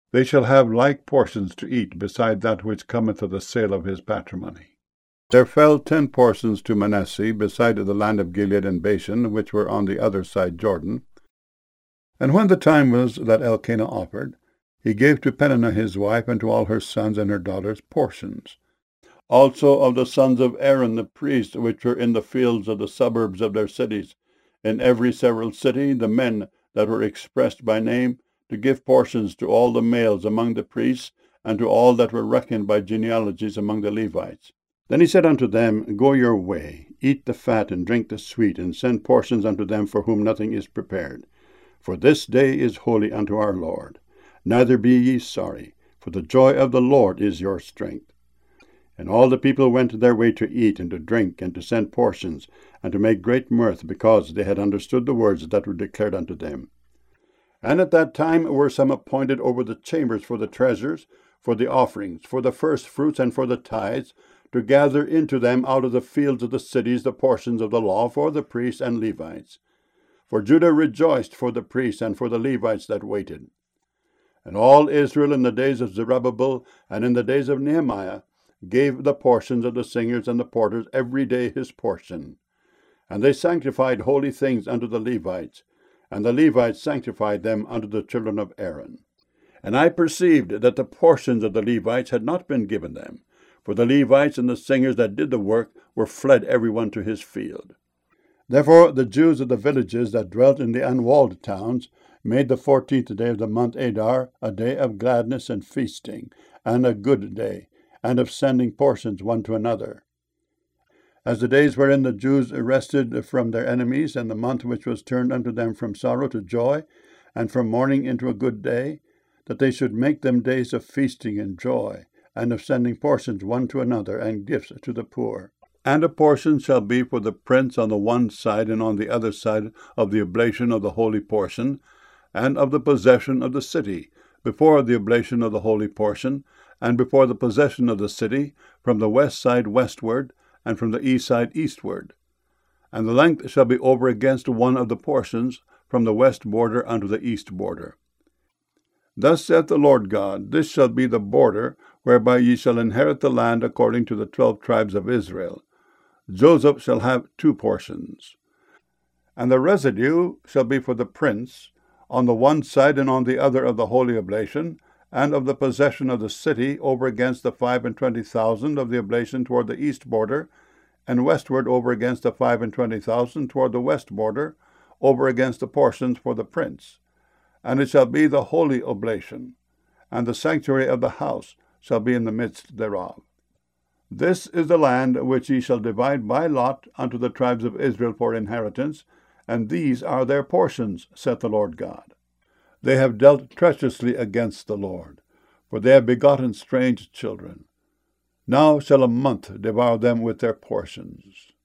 They shall have like portions to eat, beside that which cometh of the sale of his patrimony. There fell 10 portions to Manasseh, beside the land of Gilead and Bashan, which were on the other side Jordan. And when the time was that Elkanah offered, he gave to Peninnah his wife, and to all her sons and her daughters, portions. Also of the sons of Aaron the priest, which were in the fields of the suburbs of their cities, in every several city, the men that were expressed by name, to give portions to all the males among the priests, and to all that were reckoned by genealogies among the Levites. Then he said unto them, Go your way, eat the fat, and drink the sweet, and send portions unto them for whom nothing is prepared. For this day is holy unto our Lord. Neither be ye sorry, for the joy of the Lord is your strength. And all the people went their way to eat, and to drink, and to send portions, and to make great mirth, because they had understood the words that were declared unto them. And at that time were some appointed over the chambers for the treasures, for the offerings, for the first fruits, and for the tithes, to gather into them out of the fields of the cities the portions of the law for the priests and Levites. For Judah rejoiced for the priests and for the Levites that waited. And all Israel in the days of Zerubbabel and in the days of Nehemiah gave the portions of the singers and the porters every day his portion. And they sanctified holy things unto the Levites, and the Levites sanctified them unto the children of Aaron. And I perceived that the portions of the Levites had not been given them, for the Levites and the singers that did the work were fled every one to his field. Therefore the Jews of the villages that dwelt in the unwalled towns made the 14th day of the month Adar a day of gladness and feasting, and a good day, and of sending portions one to another. As the days wherein the Jews rested from their enemies, and the month which was turned unto them from sorrow to joy, and from mourning into a good day, that they should make them days of feasting and joy, and of sending portions one to another, and gifts to the poor. And a portion shall be for the prince on the one side and on the other side of the oblation of the holy portion, and of the possession of the city, before the oblation of the holy portion, and before the possession of the city, from the west side westward, and from the east side eastward. And the length shall be over against one of the portions, from the west border unto the east border. Thus saith the Lord God, This shall be the border, whereby ye shall inherit the land according to the 12 tribes of Israel. Joseph shall have 2 portions. And the residue shall be for the prince, on the one side and on the other of the holy oblation, and of the possession of the city, over against the 25,000 of the oblation toward the east border, and westward over against the 25,000 toward the west border, over against the portions for the prince. And it shall be the holy oblation, and the sanctuary of the house shall be in the midst thereof. This is the land which ye shall divide by lot unto the tribes of Israel for inheritance, and these are their portions, saith the Lord God. They have dealt treacherously against the Lord, for they have begotten strange children. Now shall a month devour them with their portions.